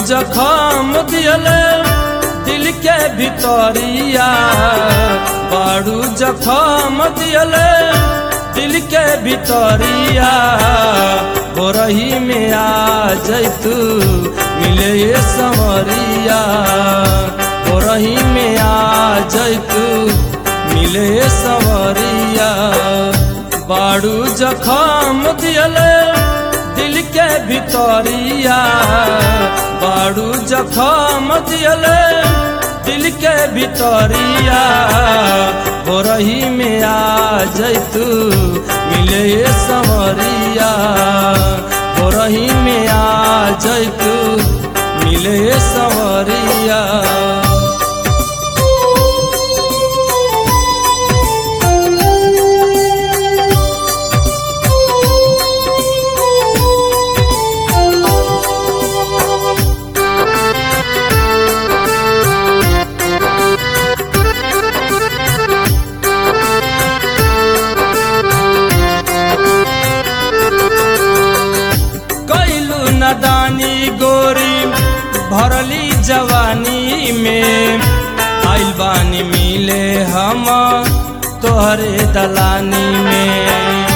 जखम दियले दिल के भितरिया, बारू जखम दियले दिल के भितरिया। भोरही में आ जैतू मिले ये संवरिया, भोरही में आ जैतू मिले ये संवरिया। बारू जखम दियले दिल के भितरिया, बारू जखम दियले दिल के भितरिया। भोरही में आ जैतू मिले ये संवरिया, भोरही में आ जैतू मिले ये संवरिया। नदानी गोरी भरली जवानी में, आइल बानी मिले हम तोहरे दलानी में।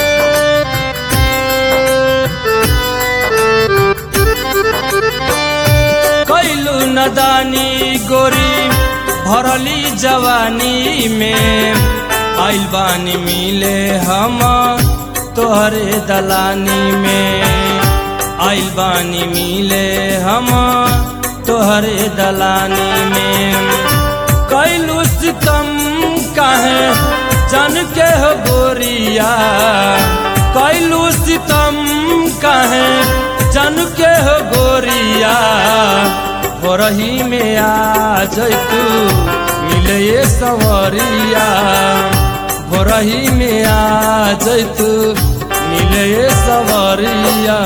कैलू नदानी गोरी भरली जवानी में, आइल बानी मिले हम तोहरे दलानी में। आइल बानी मिले हम तोहरे दलानी में। कैलू सितम काहे जन के हो गोरिया, कैलू सितम काहे जन के हो गोरिया। भोरही में आ जैतू मिले ये संवरिया, भोरही में आ जैतू मिले ये संवरिया।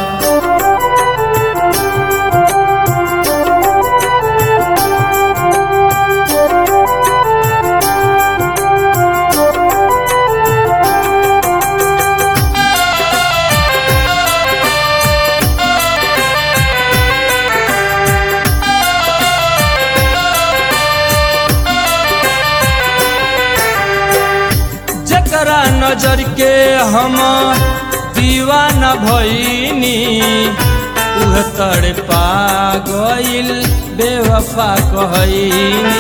नजर के हम दीवाना भईनी, उह तड़पा गइल बेवफा कहईनी।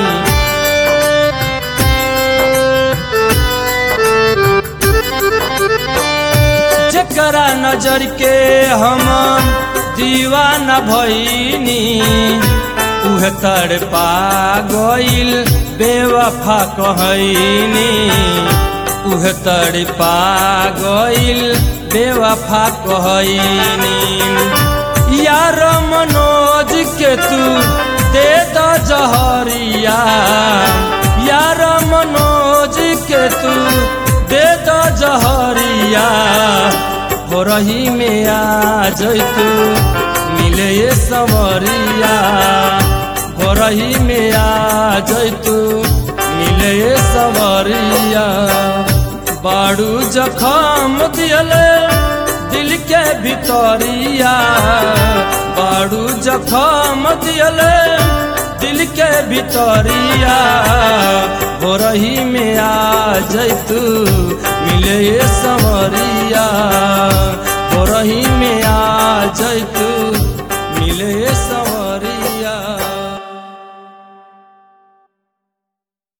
जकरा नजर के हम दीवाना भईनी, उह तड़पा गइल बेवफा कहईनी। उह तड़पा गइल बेवफा कहईनी। यार मनोज के तू दे द जहरिया, यार मनोज के तू दे द जहरिया। भोरही में आ जैतू मिले ये संवरिया, भोरही में आ जैतू मिले ये संवरिया। बारू जखम दियले दिल के भितरिया, बारू जखम दियले दिल के भितरिया। भोरही में आ जैतू मिले ये संवरिया, भोरही में आ जैतू मिले ये